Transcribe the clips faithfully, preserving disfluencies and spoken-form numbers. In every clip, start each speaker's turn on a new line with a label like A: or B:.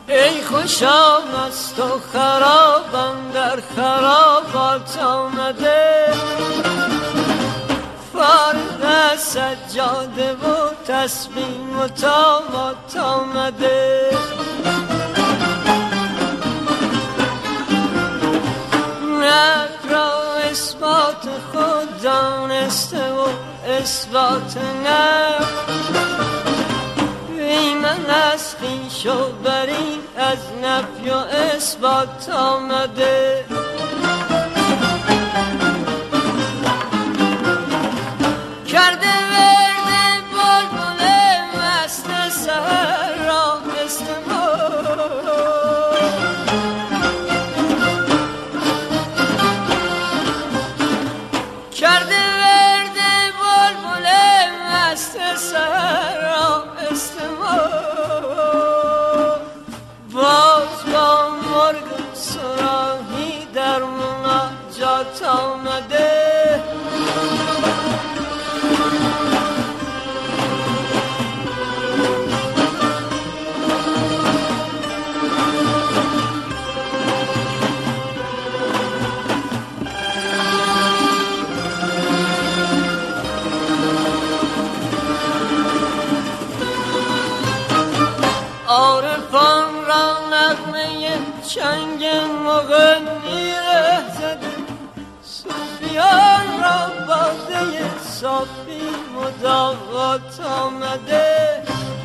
A: ای خوشا مست و خرابم در خرابات آمده، فارغ از سجاده و تسبیح و طامات آمده. نفس را اثبات خود دانسته و اثبات نفس، بی من از خویش و بری از نفی و اثبات آمده. کرده ورد بلبل مست سحر را استماع، کرده ورد بلبل مست سحر را استماع. باز با مرغ صراحی در مناجات آمده، عارفان را نغمه چنگ مغنی ره زده، صوفیان را باده صافی مداوات آمده.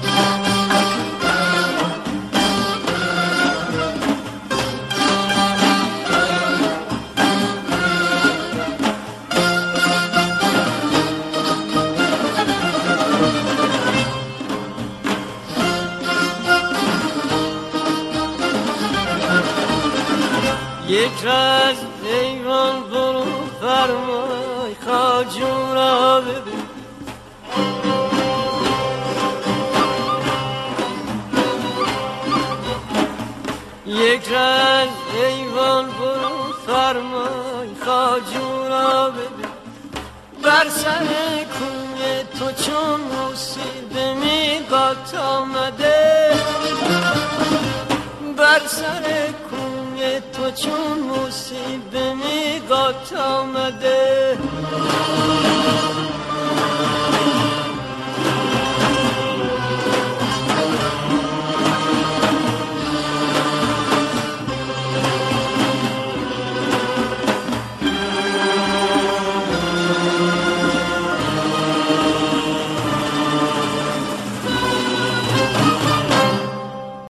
A: یک راز ایوان برو فرمای خواجو را ببین، یک راز ایوان برو فرمای خواجو را ببین. بر سر کوی تو چون موسی به میقات آمده، بر سر کوی تو چون موسی به میقات آمده.